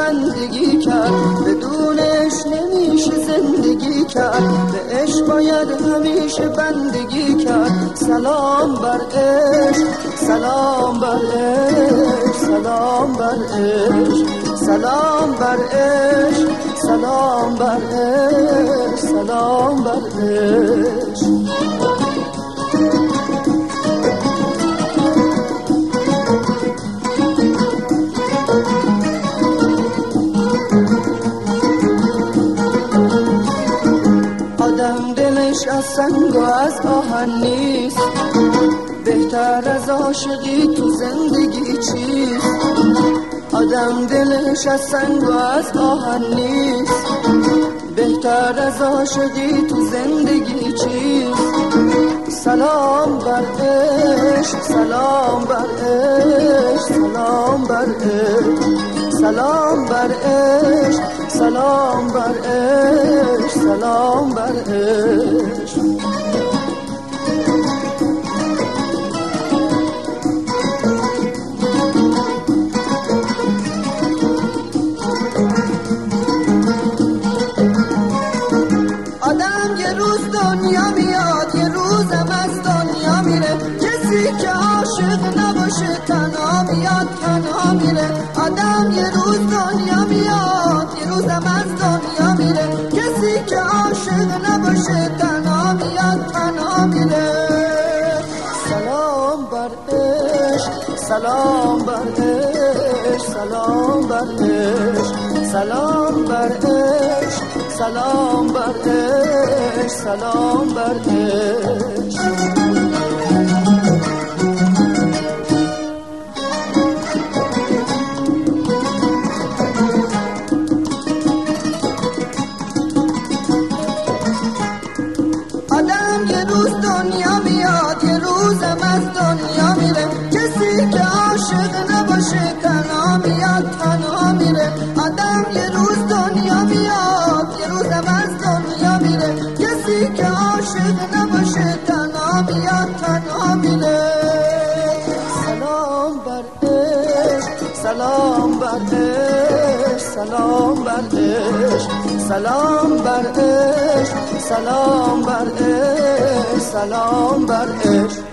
بندگی کرد، بدونش نمیشه زندگی کرد، به عشق باید همیشه بندگی کرد. سلام بر عشق، سلام بر عشق، سلام بر عشق، سلام بر عشق، سلام بر عشق، سلام بر عشق. آدم دلش از سنگ و از آهن نیست، بهتر از عاشقی تو زندگی چیست؟ آدم دلش از سنگ و از آهن نیست، بهتر از عاشقی تو زندگی چیست؟ سلام بر عشق، سلام بر عشق، سلام بر عشق، سلام بر عشق، سلام بر عشق، سلام بر عشق. آدم یه روز دنیا میاد، یه روزم از دنیا میره، کسی که عاشق نباشه تنها میاد تنها میره. آدم یه روز دنیا میاد، یه روزم از دنیا میره، کسی که عاشق نباشه تنها میاد تنها میره. سلام بر عشق، سلام بر عشق، سلام بر عشق، سلام بر عشق، سلام بر عشق، سلام بر عشق. آدم یه روز دنیا میاد، یه روزم از دنیا میره، کسی که عاشق نباشه تنها میاد تنها میره. آدم یه روز دنیا میاد، یه روزم از دنیا میره، کسی که عاشق نباشه تنها میاد تنها میره. سلام بر عشق، سلام بر عشق، سلام بر عشق، سلام بر عشق، سلام بر عشق، سلام بر عشق.